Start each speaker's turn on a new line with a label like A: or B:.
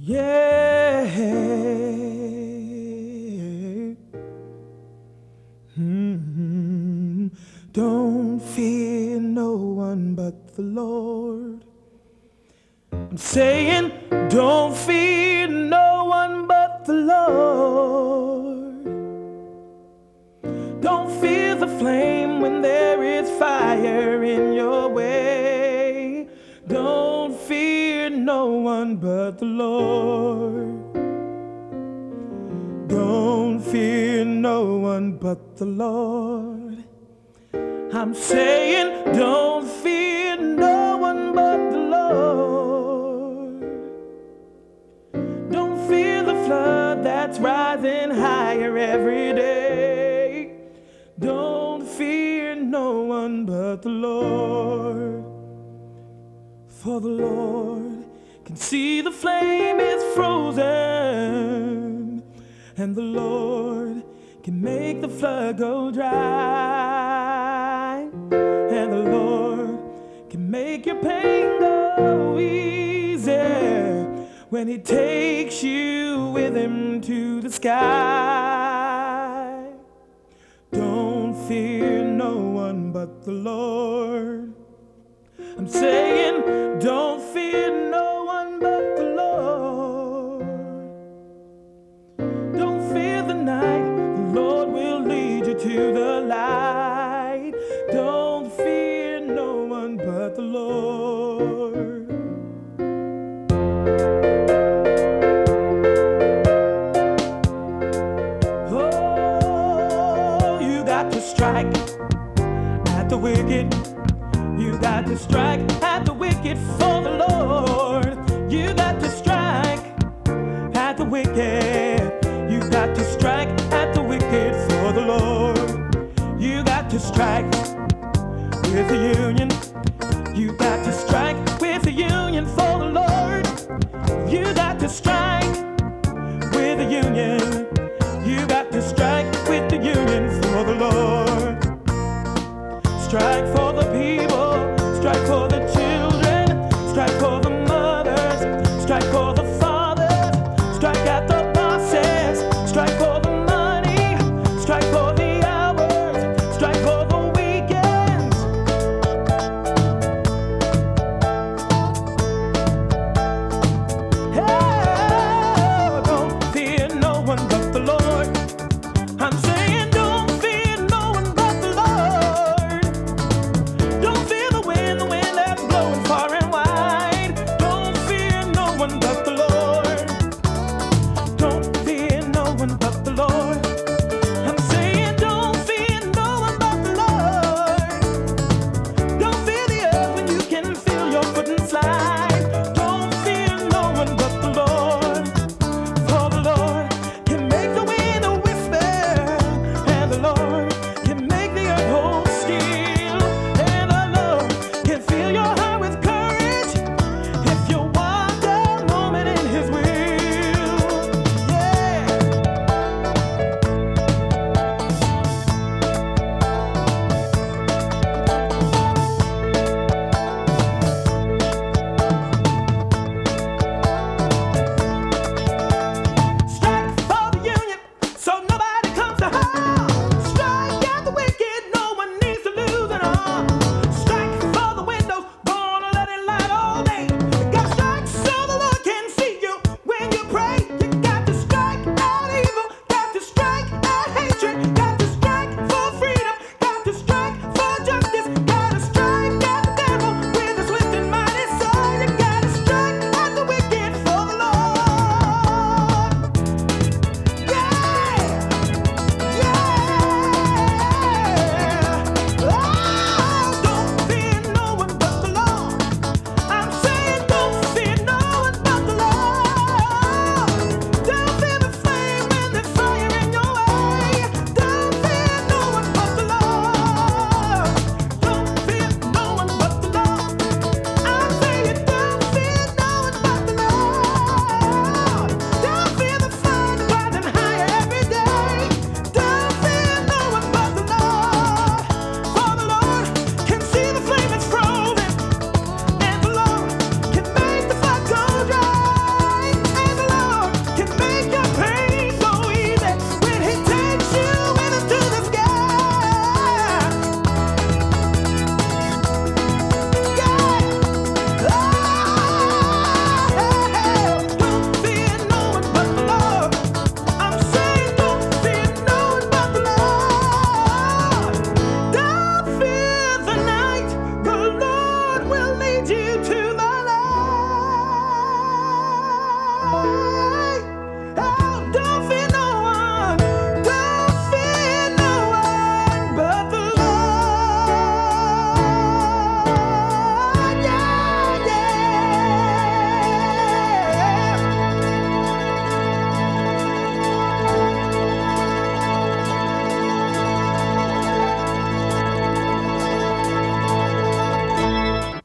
A: Yeah. Don't fear no one but the Lord. I'm saying, don't fear no one but the Lord. Don't fear the flame when there is fire in your way. Don't fear no one but the Lord. Don't fear no one but the Lord. I'm saying, don't fear no one but the Lord. Don't fear the flood that's rising higher every day. Don't fear no one but the Lord. For the Lord can see the flame is frozen, and the Lord can make the flood go dry, and the Lord can make your pain go easy when He takes you with Him to the sky. Don't fear no one but the Lord. I'm saying, don't fear no one but the Lord. Don't fear the night, the Lord will lead you to the light. Don't fear no one but the Lord. Oh, you got to strike at the wicked. You got to strike at the wicked for the Lord. You got to strike at the wicked. You got to strike at the wicked for the Lord. You got to strike with the union. You got to strike with the union for the Lord. You got to strike with the union. You got to strike with the union for the Lord. Strike for